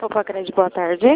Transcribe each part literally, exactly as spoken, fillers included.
Opa, Crédito, boa tarde.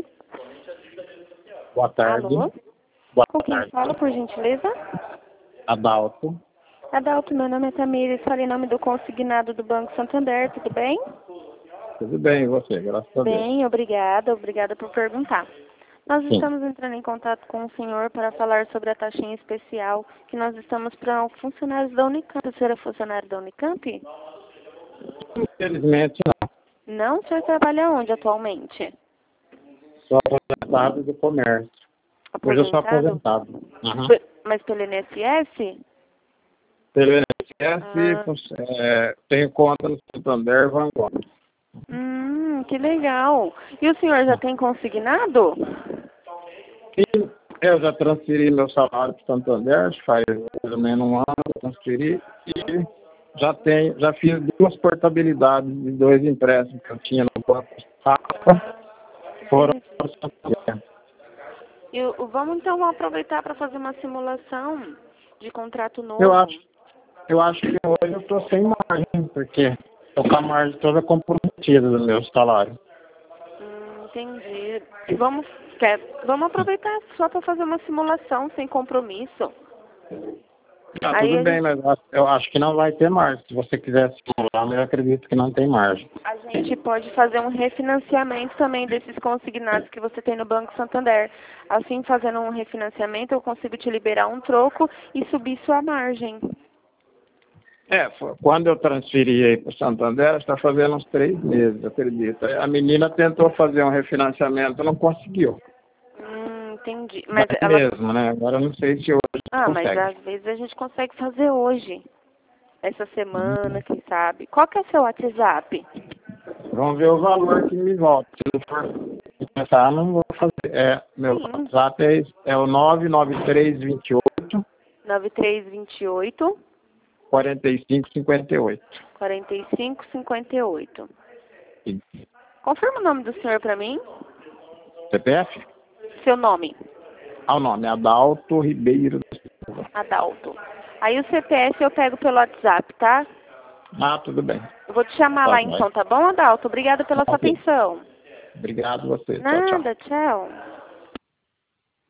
Boa tarde. Alô? Boa Com quem tarde. fala, por gentileza? Adalto. Adalto, meu nome é Tamires, falo em nome do consignado do Banco Santander, tudo bem? Tudo bem, e você? Graças a Deus. Bem, obrigada, obrigada por perguntar. Nós Sim. estamos entrando em contato com o senhor para falar sobre a taxinha especial que nós estamos para funcionários da Unicamp. O senhor é funcionário da Unicamp? Infelizmente, não. Não? O senhor trabalha onde atualmente? Sou aposentado do comércio. Hoje eu sou aposentado. Uhum. Pe- Mas pelo I N S S? Pelo I N S Ah. S, é, tenho conta no Santander Vanguarda. Hum, que legal. E o senhor já tem consignado? E eu já transferi meu salário para o Santander, faz mais ou menos um ano que eu transferi, e já, tenho, já fiz duas portabilidades de dois empréstimos que eu tinha no Banco Safra, foram para o Santander. E o- vamos então aproveitar para fazer uma simulação de contrato novo. Eu acho, eu acho que hoje eu estou sem margem, porque estou com a margem toda comprometida do meu salário. Hum, entendi. Vamos, quer, vamos aproveitar só para fazer uma simulação sem compromisso. Ah, Aí tudo a bem, gente- mas eu acho- eu acho que não vai ter margem. Se você quiser simular, mas eu acredito que não tem margem. A gente pode fazer um refinanciamento também desses consignados que você tem no Banco Santander. Assim, fazendo um refinanciamento, eu consigo te liberar um troco e subir sua margem. É, foi- quando eu transferi aí para o Santander, está fazendo uns três meses, acredito. A menina tentou fazer um refinanciamento, não conseguiu. Hum, entendi. Mas Mas ela... mesmo, né? Agora eu não sei se hoje Ah, mas consegue. às vezes a gente consegue fazer hoje. Essa semana, quem sabe. Qual que é o seu WhatsApp? Vamos ver o valor que me volta. Se não for começar, não vou fazer. É, meu Sim. WhatsApp é, é o nove nove três dois oito, nove três dois oito, quatro cinco cinco oito. quatro cinco cinco oito. Confirma o nome do senhor para mim. C P F? Seu nome. Ah, o nome é Adalto Ribeiro da Silva. Adalto. Aí o C P F eu pego pelo WhatsApp, tá? Ah, tudo bem. Eu vou te chamar Tá, lá vai. então, tá bom, Adalto? Obrigada pela sua Ok. atenção. Obrigado a você. Tchau, tchau. Nada, tchau.